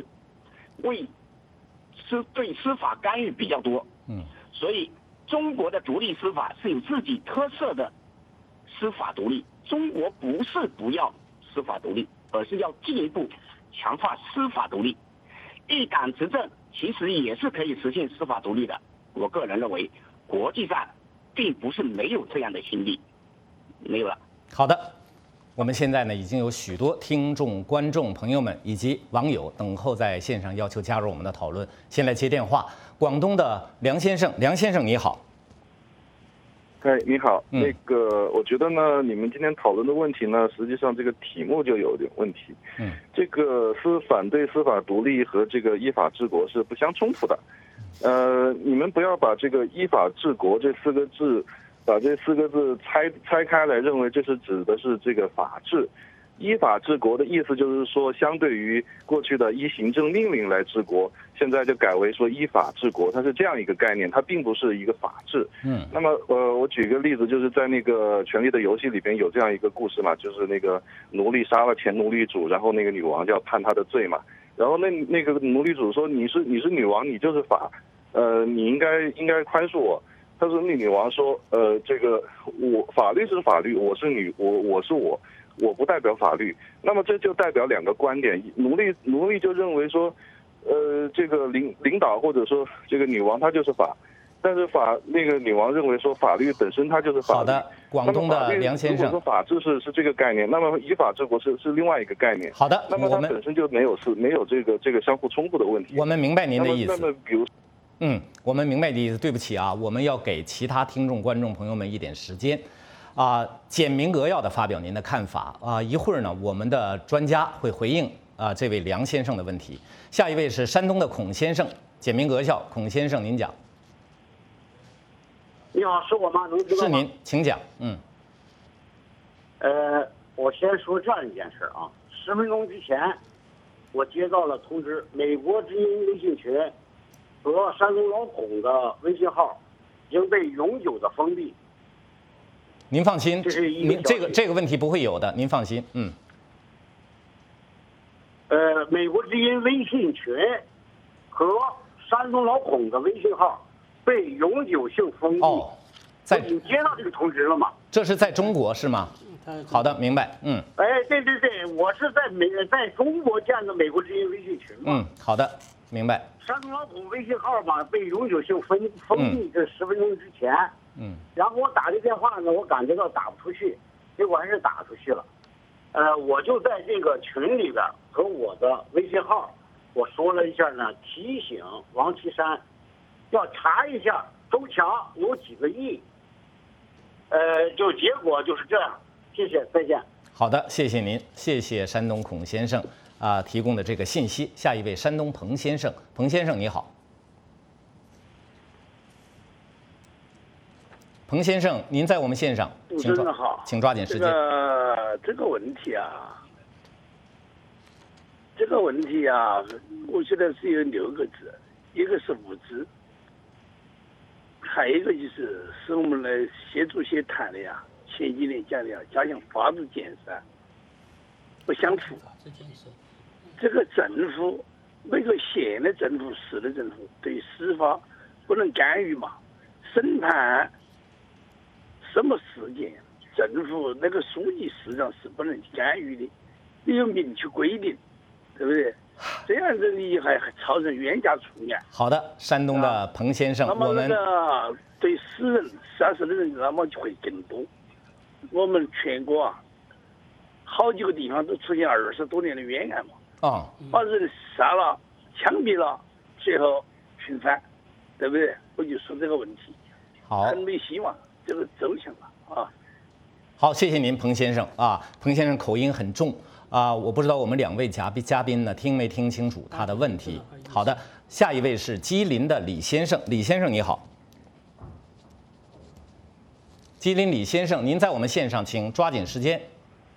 对司法干预比较多。所以中国的独立司法是有自己特色的司法独立。中国不是不要司法独立，而是要进一步强化司法独立。一党执政其实也是可以实现司法独立的。我个人认为，国际上并不是没有这样的先例，没有了。 好的，我们现在呢已经有许多听众、观众朋友们以及网友等候在线上，要求加入我们的讨论。先来接电话，广东的梁先生，梁先生你好。 哎，你好，那个，我觉得呢，你们今天讨论的问题呢，实际上这个题目就有点问题。这个反对司法独立和这个依法治国是不相冲突的。你们不要把这个依法治国这4个字，把这4个字拆开来，认为这是指的是这个法治。依法治国的意思就是说，相对于过去的依行政命令来治国，现在就改为说依法治国，它是这样一个概念，它并不是一个法治。那么我举个例子，就是在那个《权力的游戏》里边有这样一个故事嘛，就是那个奴隶杀了前奴隶主，然后那个女王就要判他的罪嘛，然后那个奴隶主说你是女王，你就是法，你应该宽恕我。他说那女王说这个法律是法律，我是我不代表法律。那么这就代表2个观点，奴隶就认为说这个领导或者说这个女王她就是法，但是那个女王认为说法律本身它就是法律。 好的，广东的梁先生， 如果说法治是这个概念，那么依法治国是另外一个概念。 好的， 那么它本身就没有这个相互冲突的问题。 我们明白您的意思。 那么比如。 我们明白你的意思。对不起啊，我们要给其他听众、观众朋友们一点时间，简明扼要地发表您的看法啊。一会儿呢，我们的专家会回应这位梁先生的问题。下一位是山东的孔先生，简明扼要，孔先生您讲。 你好，是我吗？能听到吗？ 是您，请讲。 我先说这样一件事啊，10分钟之前，我接到了通知，美国之音微信群和山东老孔的微信号已经被永久的封闭。 您放心，这个问题不会有的，您放心。 美国之音微信群和山东老孔的微信号被永久性封闭。你接到这个通知了吗？ 这是在中国是吗？好的，明白。 对，我是在中国建的美国之音微信群嘛。 好的，明白。 山东老孔微信号吧被永久性封闭，这10分钟之前。然后我打这电话呢，我感觉到打不出去，结果还是打出去了。我就在这个群里边和我的微信号，我说了一下呢，提醒王岐山要查一下周强有几个亿。就结果就是这样。谢谢，再见。 好的，谢谢您，谢谢山东孔先生提供的这个信息。下一位山东彭先生，彭先生你好。彭先生，您在我们线上，请抓紧时间。 这个问题啊，我觉得是有6个字，一个是无知，还有一个就是我们来协助协谈的呀。前几年讲的要加强法治建设，不相符。这个政府，每个县的政府、市的政府对司法不能干预嘛？审判什么事件，政府那个书记、市长是不能干预的，你有明确规定，对不对？这样子你还造成冤假错案。 好的，山东的彭先生， 那么那个对死人、杀死的人，那么就会更多。我们全国好几个地方都出现20多年的冤案嘛，把人杀了、枪毙了，最后平反，对不对？我就说这个问题，很没希望，这个走向了。 好，谢谢您，彭先生彭先生口音很重我不知道我们2位嘉宾呢听没听清楚他的问题。好的，下一位是吉林的李先生，李先生你好。吉林李先生，您在我们线上，请抓紧时间。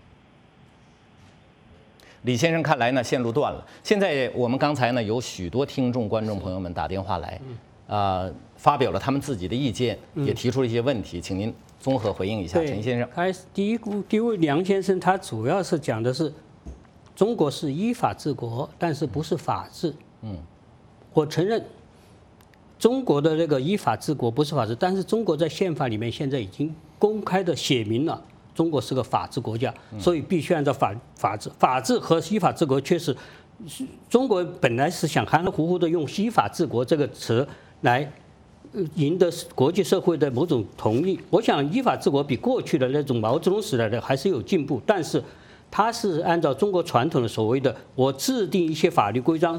李先生看来呢线路断了。现在我们刚才呢有许多听众、观众朋友们打电话来，发表了他们自己的意见，也提出了一些问题，请您综合回应一下，陈先生。 第一位梁先生，他主要是讲的是中国是依法治国，但是不是法治。我承认。中国的那个依法治国不是法治，但是中国在宪法里面现在已经公开的写明了，中国是个法治国家，所以必须按照法治。法治和依法治国确实，中国本来是想含含糊糊的用依法治国这个词来赢得国际社会的某种同意。我想依法治国比过去的那种毛泽东时代的还是有进步，但是它是按照中国传统的所谓的我制定一些法律规章。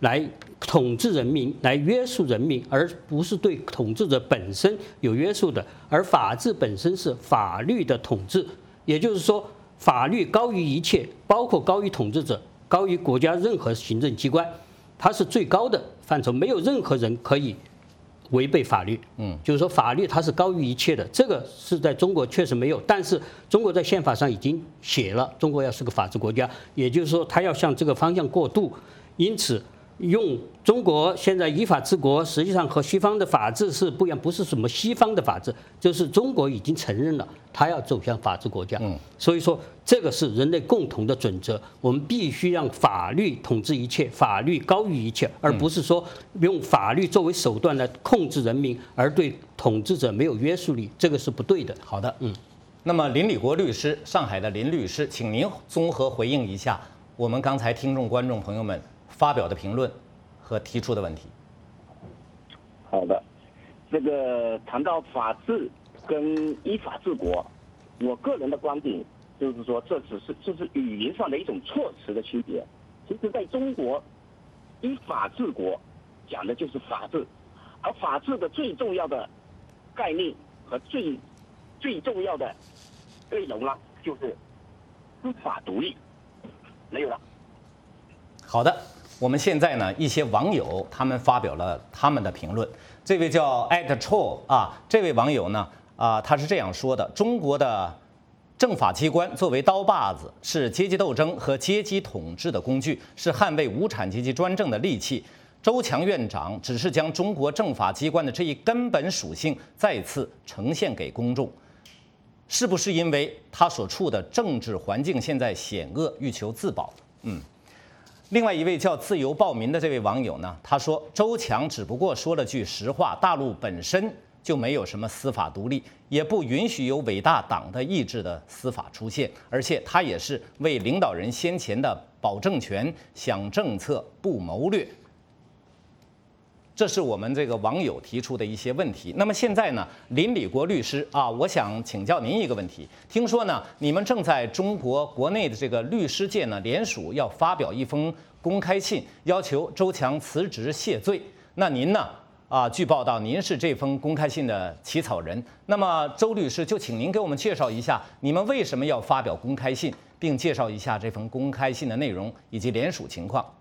来统治人民，来约束人民，而不是对统治者本身有约束的。而法治本身是法律的统治，也就是说，法律高于一切，包括高于统治者，高于国家任何行政机关，它是最高的范畴，没有任何人可以违背法律。就是说法律它是高于一切的，这个是在中国确实没有，但是中国在宪法上已经写了，中国要是个法治国家，也就是说它要向这个方向过渡，因此。用中国现在依法治国，实际上和西方的法治是不一样，不是什么西方的法治，就是中国已经承认了，它要走向法治国家。所以说这个是人类共同的准则，我们必须让法律统治一切，法律高于一切，而不是说用法律作为手段来控制人民，而对统治者没有约束力，这个是不对的。 好的，那么林礼国律师，上海的林律师，请您综合回应一下我们刚才听众观众朋友们发表的评论和提出的问题。 好的，这个谈到法治跟依法治国，我个人的观点就是说，这是语言上的一种措辞的区别。其实在中国，依法治国讲的就是法治，而法治的最重要的概念和最重要的内容呢，就是司法独立。没有了。 好的。我们现在呢，一些网友他们发表了他们的评论。这位叫 @troll 这位网友呢，他是这样说的：中国的政法机关作为刀把子，是阶级斗争和阶级统治的工具，是捍卫无产阶级专政的利器。周强院长只是将中国政法机关的这一根本属性再次呈现给公众。是不是因为他所处的政治环境现在险恶，欲求自保？另外一位叫自由暴民的这位网友呢，他说周强只不过说了句实话，大陆本身就没有什么司法独立，也不允许有伟大党的意志的司法出现，而且他也是为领导人先前的保政权想政策不谋略。这是我们这个网友提出的一些问题。那么现在呢，林礼国律师我想请教您一个问题。听说呢，你们正在中国国内的这个律师界呢联署要发表一封公开信，要求周强辞职谢罪。那您呢？据报道，您是这封公开信的起草人。那么周律师，就请您给我们介绍一下，你们为什么要发表公开信，并介绍一下这封公开信的内容以及联署情况。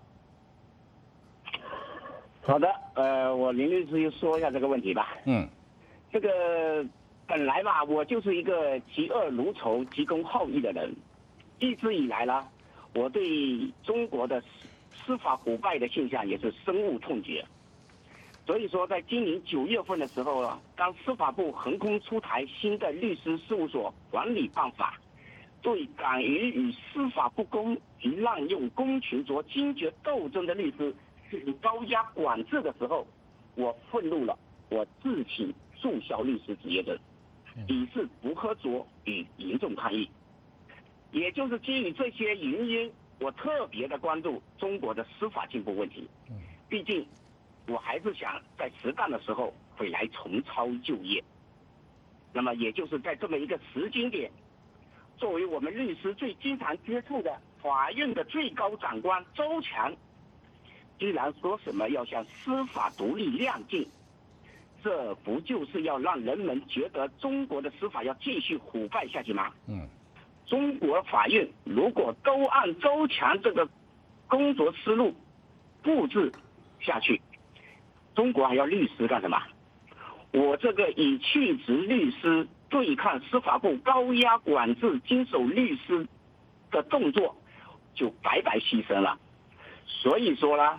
好的，我林律师就说一下这个问题吧。这个本来吧，我就是一个嫉恶如仇、急公好义的人，一直以来呢，我对中国的司法腐败的现象也是深恶痛绝。所以说，在今年9月份的时候啊，当司法部横空出台新的律师事务所管理办法，对敢于与司法不公及滥用公权作坚决斗争的律师进行高压管制的时候，我愤怒了，我自请注销律师执业证，以示不合作与严重抗议。也就是基于这些原因，我特别的关注中国的司法进步问题。毕竟我还是想在适当的时候回来重操旧业。那么也就是在这么一个时间点，作为我们律师最经常接触的法院的最高长官周强，居然说什么要向司法独立亮剑，这不就是要让人们觉得中国的司法要继续腐败下去吗？中国法院如果都按周强这个工作思路布置下去，中国还要律师干什么？我这个以去职律师对抗司法部高压管制、经手律师的动作就白白牺牲了。所以说呢，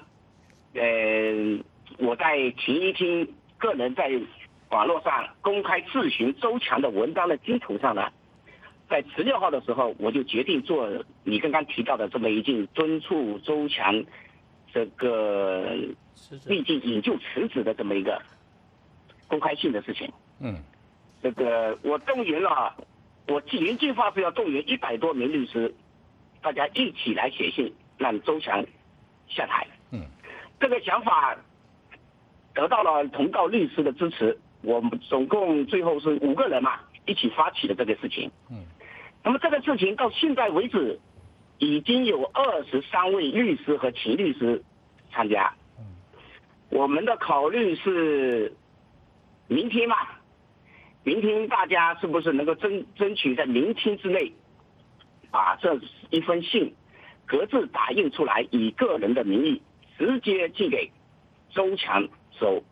我在听一听个人在网络上公开质询周强的文章的基础上呢，在16号的时候，我就决定做你刚刚提到的这么一件敦促周强这个立即引咎辞职的这么一个公开信的事情。这个我动员了，我原计划是要动员100多名律师，大家一起来写信让周强下台。这个想法得到了同道律师的支持，我们总共最后是5个人嘛，一起发起的这个事情。那么这个事情到现在为止，已经有23位律师和前律师参加。我们的考虑是明天嘛，明天大家是不是能够争取在明天之内，把这一封信各自打印出来，以个人的名义直接寄给周强收。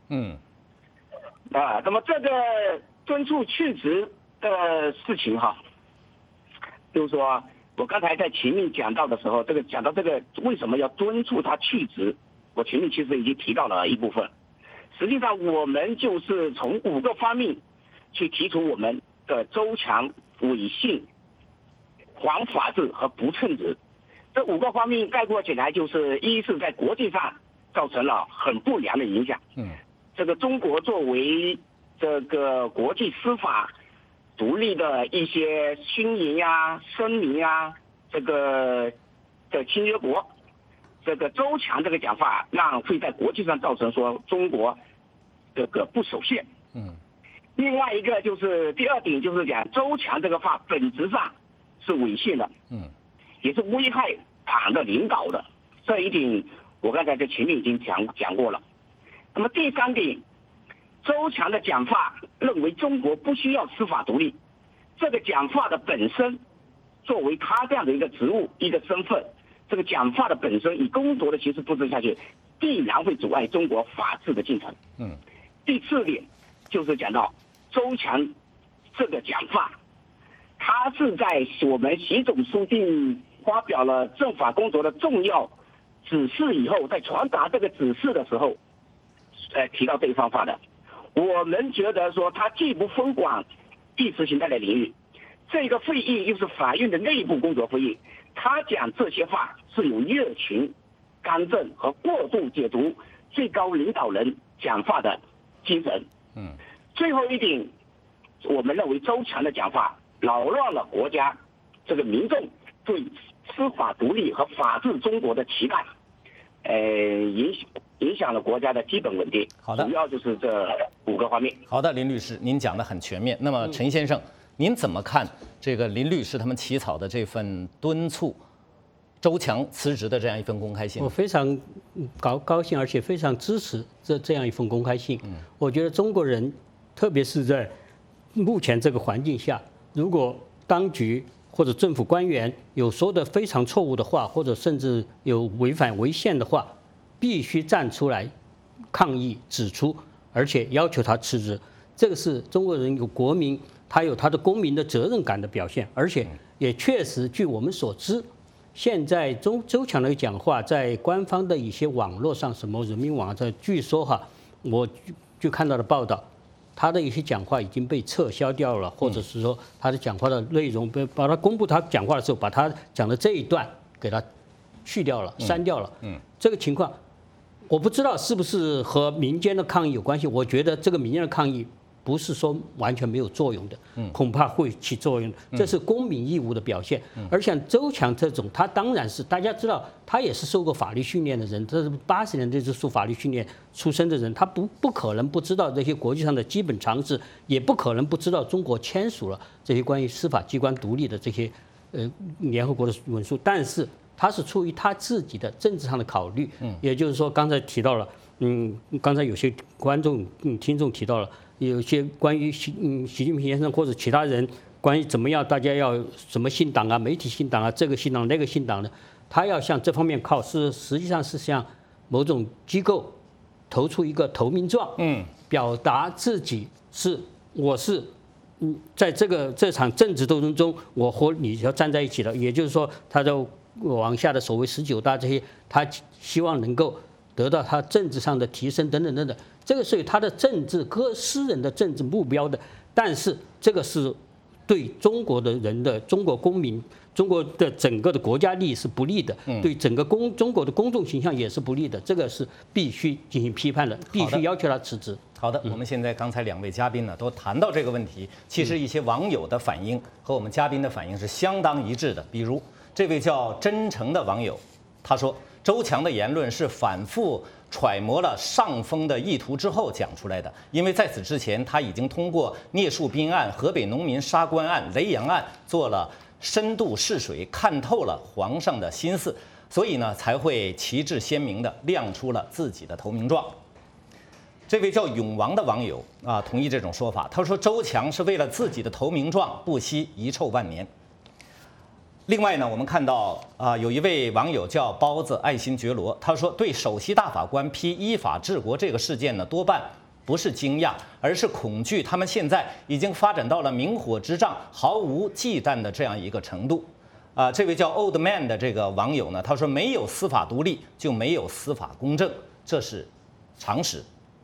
那么这个敦促去职的事情哈，就是说我刚才在前面讲到的时候，讲到这个为什么要敦促他去职，我前面其实已经提到了一部分。实际上我们就是从5个方面去提出我们的周强违信、反法治和不称职。这5个方面概括起来就是：一是在国际上造成了很不良的影响。这个中国作为这个国际司法独立的一些宣言呀、声明呀，这个的签约国，这个周强这个讲法，会在国际上造成说中国这个不守宪。另外一个就是第2点，就是讲周强这个话本质上是违宪的，也是危害党的领导的。这一点我刚才在前面已经讲过了。那么第3点，周强的讲法认为中国不需要司法独立，这个讲法的本身，作为他这样的一个职务、一个身份，这个讲法的本身以公夺的形式布置下去，必然会阻碍中国法治的进程。第4点就是讲到周强这个讲法，他是在我们习总书记发表了政法工作的重要指示以后，在传达这个指示的时候，提到这一番话的。我们觉得说他既不分管意识形态的领域，这个会议又是法院的内部工作会议，他讲这些话是有热情、干政和过度解读最高领导人讲话的精神。最后一点，我们认为周强的讲话扰乱了国家这个民众对司法独立和法治中国的期待，影响了国家的基本稳定。 好的， 主要就是这5个方面。 好的，林律师，您讲得很全面。那么陈先生，您怎么看这个林律师他们起草的这份敦促周强辞职的这样一份公开信？ 我非常高兴，而且非常支持这样一份公开信。我觉得中国人，特别是在目前这个环境下，如果当局或者政府官员有说的非常错误的话，或者甚至有违反违宪的话，必须站出来抗议指出，而且要求他辞职。这个是中国人有国民，他有他的公民的责任感的表现，而且也确实据我们所知，现在周强的讲话在官方的一些网络上，什么人民网站，据说我就看到的报道，他的一些讲话已经被撤销掉了，或者是说他的讲话的内容把他公布他讲话的时候，把他讲的这一段给他去掉了、删掉了。这个情况我不知道是不是和民间的抗议有关系。我觉得这个民间的抗议不是说完全没有作用的，恐怕会起作用的。这是公民义务的表现。而像周强这种，他当然是大家知道，他也是受过法律训练的人，这是80年代就受法律训练出身的人，他不可能不知道这些国际上的基本常识，也不可能不知道中国签署了这些关于司法机关独立的这些联合国的文书，但是他是出于他自己的政治上的考虑。也就是说，刚才提到了，刚才有些观众听众提到了。有些关于习近平先生或者其他人关于怎么样，大家要什么信党啊、媒体信党啊、这个信党那个信党的，他要向这方面靠，实际上是向某种机构投出一个投名状，表达自己我是在这场政治斗争中，我和你要站在一起的。也就是说，他在往下的所谓19大这些，他希望能够得到他政治上的提升等等等等。这个是有他的政治私人的政治目标的，但是这个是对中国的人的中国公民、中国的整个的国家利益是不利的，对整个中国的公众形象也是不利的，这个是必须进行批判的，必须要求他辞职。 好的，我们现在刚才2位嘉宾呢都谈到这个问题，其实一些网友的反应和我们嘉宾的反应是相当一致的。比如这位叫真诚的网友，他说周强的言论是反复揣摩了上峰的意图之后讲出来的，因为在此之前他已经通过聂树斌案、河北农民杀官案、雷洋案做了深度试水，看透了皇上的心思。 所以呢才会旗帜鲜明地亮出了自己的投名状。这位叫永王的网友啊，同意这种说法。他说周强是为了自己的投名状不惜遗臭万年。另外呢，我们看到有一位网友叫包子爱新觉罗，他说对首席大法官批依法治国这个事件呢，多半不是惊讶，而是恐惧。他们现在已经发展到了明火执仗、毫无忌惮的这样一个程度。这位叫 Old Man 的这个网友呢，他说没有司法独立就没有司法公正，这是常识。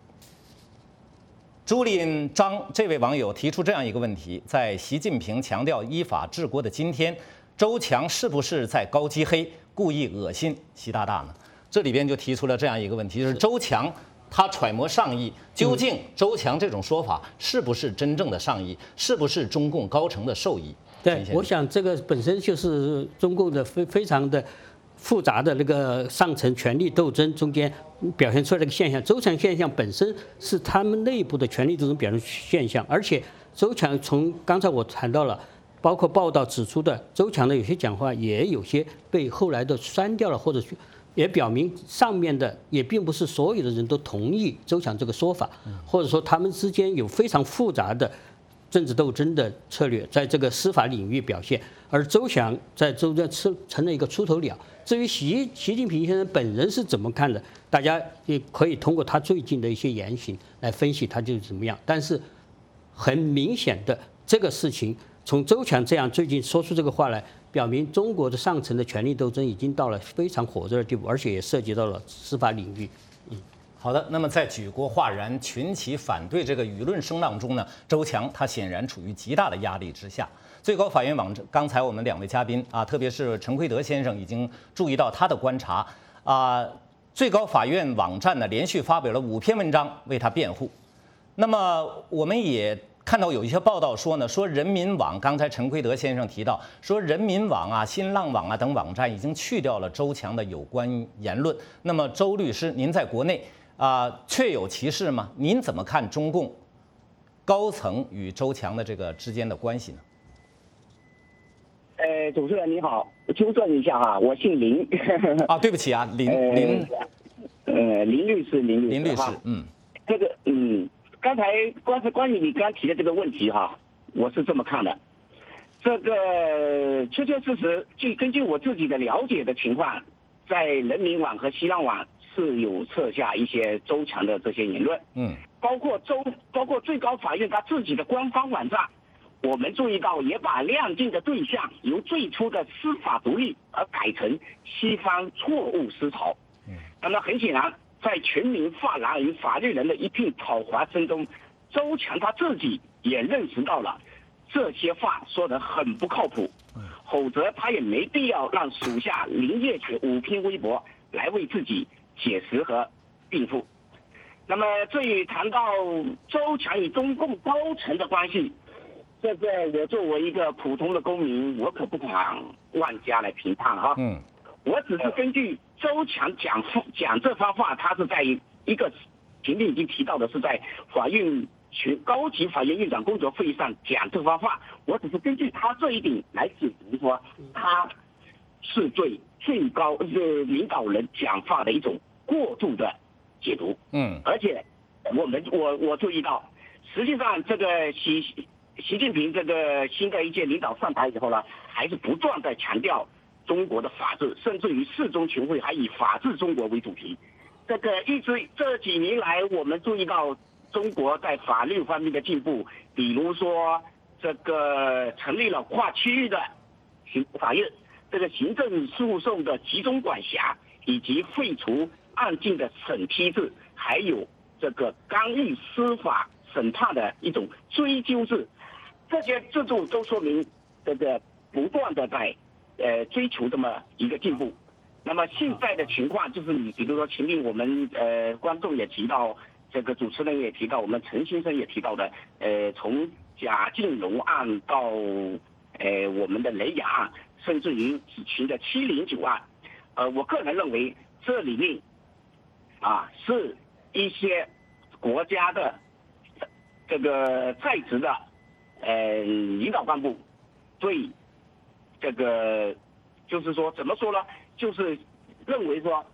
朱林章这位网友提出这样一个问题：在习近平强调依法治国的今天，周强是不是在高击黑，故意恶心习大大呢？这里边就提出了这样一个问题，就是周强他揣摩上意，究竟周强这种说法是不是真正的上意，是不是中共高层的授意？ 对，我想这个本身就是中共的非常的复杂的那个上层权力斗争中间表现出来的一个现象。周强现象本身是他们内部的权力斗争表现现象，而且周强从刚才我谈到了，包括报道指出的，周强的有些讲话也有些被后来的删掉了，或者也表明上面的也并不是所有的人都同意周强这个说法，或者说他们之间有非常复杂的政治斗争的策略在这个司法领域表现，而周强在中间成了一个出头鸟。至于习近平先生本人是怎么看的，大家也可以通过他最近的一些言行来分析他就是怎么样。但是很明显的，这个事情从周强这样最近说出这个话来，表明中国的上层的权力斗争已经到了非常火热的地步，而且也涉及到了司法领域。 好的，那么在举国哗然、群起反对这个舆论声浪中呢，周强他显然处于极大的压力之下。最高法院网站，刚才我们两位嘉宾特别是陈奎德先生已经注意到他的观察最高法院网站呢连续发表了5篇文章为他辩护。那么我们也看到有一些报道说呢，说人民网，刚才陈奎德先生提到说人民网新浪网等网站已经去掉了周强的有关言论。那么周律师，您在国内确有其事吗？您怎么看中共高层与周强的这个之间的关系呢？ 主持人你好，纠正一下哈，我姓林。 对不起林律师，林律师，这个刚才关于你刚提的这个问题哈，我是这么看的，这个确确实实，根据我自己的了解的情况，在人民网和新浪网是有撤下一些周强的这些言论，包括最高法院他自己的官方网站。我们注意到，也把亮镜的对象由最初的司法独立而改成西方错误思潮。那么很显然，在全民发廊与法律人的一片讨伐声中，周强他自己也认识到了这些话说得很不靠谱，否则他也没必要让属下林业写5篇微博来为自己解释和辩护。那么至于谈到周强与中共高层的关系，这个我作为一个普通的公民，我可不敢妄加来评判哈。我只是根据周强讲这番话，他是在一个前面已经提到的是在高级法院院长工作会议上讲这番话，我只是根据他这一点来解读说，他是对最高领导人讲话的一种过度的解读。而且我注意到，实际上这个习近平这个新的一届领导上台以后呢，还是不断在强调中国的法治，甚至于四中全会还以法治中国为主题。这个一直这几年来，我们注意到中国在法律方面的进步，比如说这个成立了跨区域的法院，这个行政诉讼的集中管辖，以及废除案件的审批制，还有这个干预司法审判的一种追究制。这些制度都说明这个不断的在追求这么一个进步。那么现在的情况就是，你比如说前面我们观众也提到，这个主持人也提到，我们陈先生也提到的，从贾静雯案到我们的雷雅案，甚至于此前的709案，我个人认为这里面是一些国家的这个在职的领导干部对这个就是说怎么说呢，就是认为说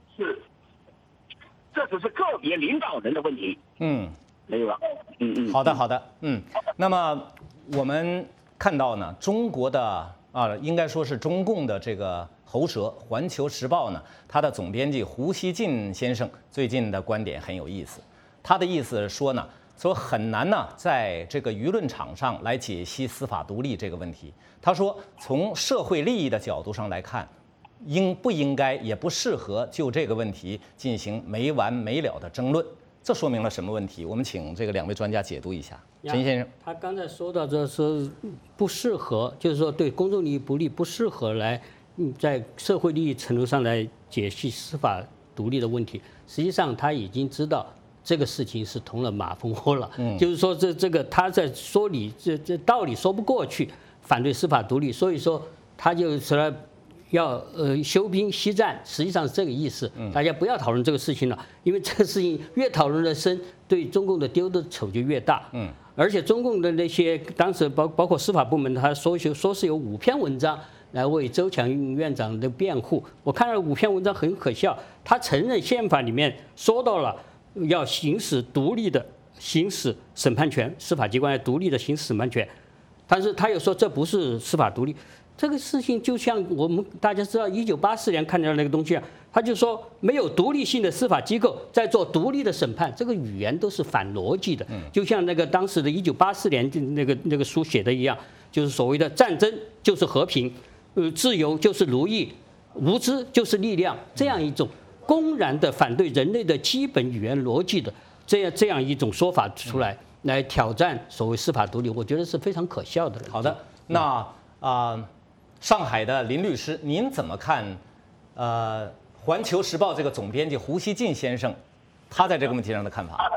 这只是个别领导人的问题。没有了。 好的。那么我们看到呢，中国的应该说是中共的这个喉舌《环球时报》呢，它的总编辑胡锡进先生最近的观点很有意思。他的意思说呢，说很难呢在这个舆论场上来解析司法独立这个问题。他说，从社会利益的角度上来看，不应该也不适合就这个问题进行没完没了的争论。这说明了什么问题？我们请这个2位专家解读一下。陈先生， 他刚才说到这是不适合，就是说对公众利益不利，不适合来在社会利益程度上来解析司法独立的问题。实际上他已经知道这个事情是捅了马蜂窝了，就是说这个他在说理，这道理说不过去，反对司法独立，所以说他就是要休兵息战，实际上是这个意思。大家不要讨论这个事情了，因为这个事情越讨论的深，对中共的丢的丑就越大。而且中共的那些当时包括司法部门，他说是有5篇文章来为周强院长的辩护。我看了5篇文章很可笑，他承认宪法里面说到了要行使独立的行使审判权，司法机关要独立的行使审判权，但是他又说这不是司法独立。这个事情就像我们大家知道1984年看到那个东西啊，他就说没有独立性的司法机构在做独立的审判，这个语言都是反逻辑的。就像那个当时的1984年那个书写的一样，就是所谓的战争就是和平，自由就是奴役，无知就是力量，这样一种公然的反对人类的基本语言逻辑的这样一种说法出来挑战所谓司法独立，我觉得是非常可笑的。 好的，那上海的林律师，您怎么看？环球时报这个总编辑胡锡进先生，他在这个问题上的看法？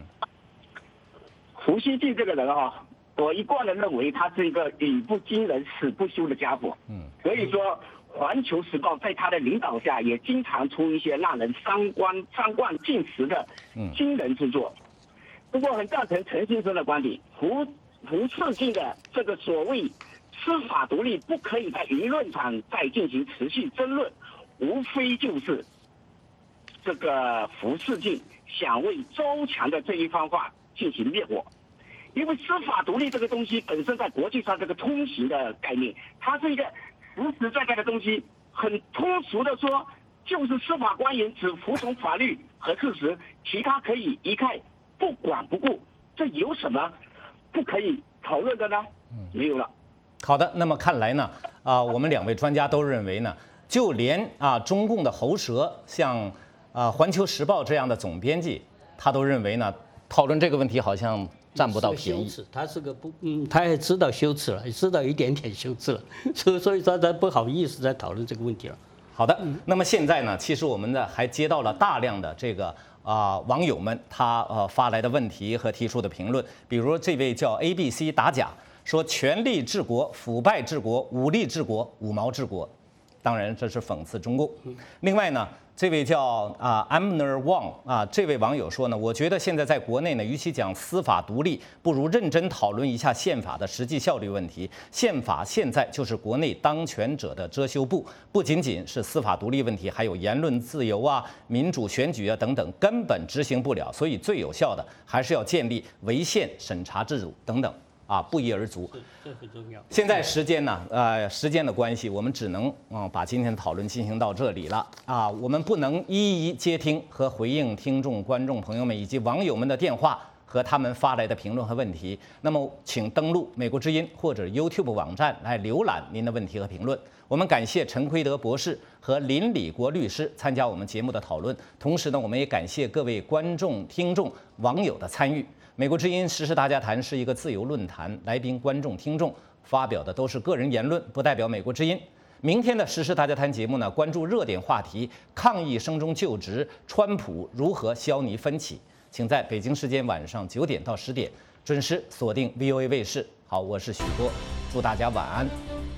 胡锡进这个人我一贯的认为他是一个语不惊人死不休的家伙。所以说，环球时报在他的领导下，也经常出一些让人三观尽失的惊人之作。不过很赞成陈先生的观点，胡锡进的这个所谓司法独立不可以在舆论上再进行持续争论，无非就是这个胡锡进想为周强的这一番话进行灭火。因为司法独立这个东西本身在国际上这个通行的概念，它是一个实实在在的东西，很通俗的说，就是司法官员只服从法律和事实，其他可以一概不管不顾。这有什么不可以讨论的呢？没有了。 好的，那么看来呢，我们2位专家都认为呢，就连中共的喉舌，像环球时报这样的总编辑，他都认为呢，讨论这个问题好像占不到便宜。 他是个他也知道羞耻了，也知道一点点羞耻了，所以说他不好意思再讨论这个问题了。 好的，那么现在呢，其实我们呢还接到了大量的这个网友们他发来的问题和提出的评论，比如这位叫 ABC 打假。说权力治国、腐败治国、武力治国、五毛治国，当然这是讽刺中共。另外呢，这位叫Amner Wang 这位网友说呢，我觉得现在在国内呢，与其讲司法独立，不如认真讨论一下宪法的实际效率问题。宪法现在就是国内当权者的遮羞布，不仅仅是司法独立问题，还有言论自由民主选举等等，根本执行不了。所以最有效的还是要建立违宪审查制度等等。不一而足， 这很重要。 现在时间呢，时间的关系，我们只能把今天的讨论进行到这里了我们不能一一接听和回应听众、观众朋友们以及网友们的电话和他们发来的评论和问题。那么，请登录美国之音或者 YouTube 网站来浏览您的问题和评论。我们感谢陈奎德博士和林礼国律师参加我们节目的讨论，同时呢，我们也感谢各位观众、听众、网友的参与。美国之音时事大家谈是一个自由论坛，来宾、观众、听众发表的都是个人言论，不代表美国之音。明天的时事大家谈节目呢，关注热点话题：抗议声中就职，川普如何消弭分歧？请在北京时间晚上9点到10点准时锁定 VOA 卫视。好，我是许波，祝大家晚安。